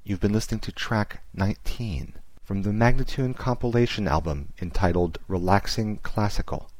You've been listening to track 19 from the Magnatune compilation album entitled Relaxing Classical.